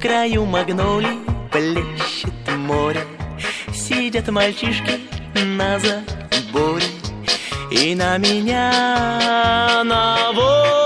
краю магнолий плещет море. Сидят мальчишки на заборе, и на меня наводят